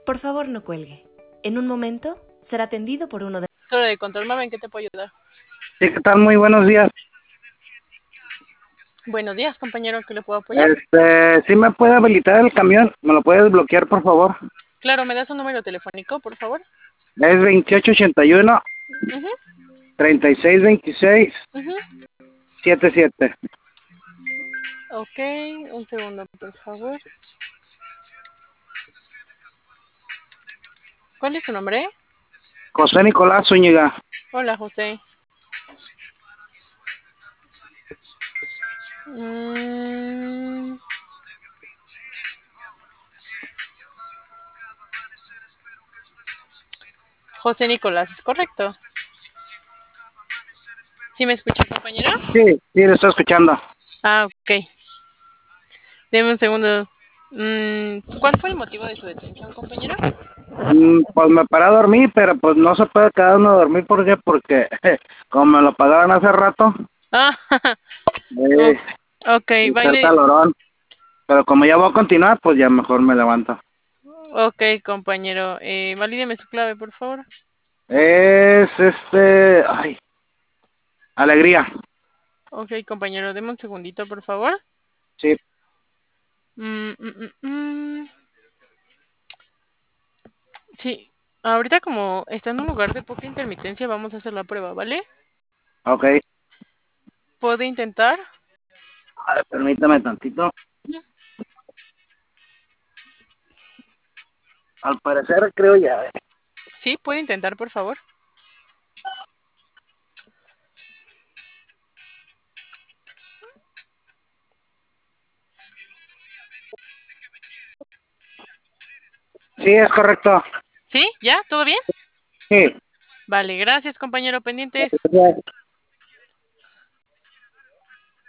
Por favor, no cuelgue. En un momento será atendido por uno de... Torre de control, Maven, ¿qué te puedo ayudar? Sí, ¿qué tal? Muy buenos días. Buenos días, compañero, ¿qué le puedo apoyar? ¿Sí me puede habilitar el camión? ¿Me lo puede desbloquear, por favor? Claro, ¿me das un número telefónico, por favor? Es 2881 Ujú, 3626 ujú. 77. Ok, un segundo, por favor. ¿Cuál es su nombre? José Nicolás Zúñiga. Hola, José. Mm, José Nicolás, ¿es correcto? ¿Sí me escucha, compañero? Sí, lo estoy escuchando. Ah, ok. Deme un segundo. ¿Cuál fue el motivo de su detención, compañero? Pues me paré a dormir, pero pues no se puede quedar uno a dormir. ¿Por qué? Porque como me lo pagaron hace rato, Ah, eh, ok, está el calorón. Pero como ya voy a continuar, pues ya mejor me levanto. ok, compañero. Valídeme su clave, por favor. Es ay, alegría. Ok, compañero, deme un segundito, por favor. Sí, Mm, mm, mm, mm. Sí, ahorita como está en un lugar de poca intermitencia, vamos a hacer la prueba, ¿vale? ok. ¿Puede intentar? A ver, permítame tantito. Al parecer creo ya. Sí, puede intentar, por favor. Sí, es correcto. ¿Sí? ¿Ya? ¿Todo bien? Sí. Vale, gracias, compañero. Pendientes. Gracias.